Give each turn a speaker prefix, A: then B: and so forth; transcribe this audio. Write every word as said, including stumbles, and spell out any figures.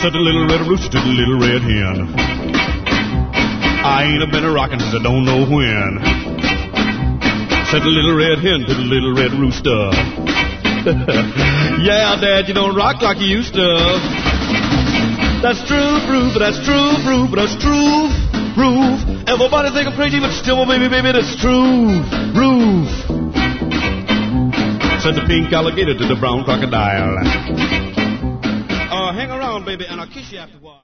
A: Said the little red rooster to the little red hen, I ain't a been a rockin' since I don't know when. Said the little red hen to the little red rooster, yeah, Dad, you don't rock like you used to. That's true, proof, that's true, proof, that's true, proof. Everybody think I'm crazy, but still, baby, baby, that's true, proof. Said the pink alligator to the brown crocodile, uh, hang around, baby, and I'll kiss you after a while.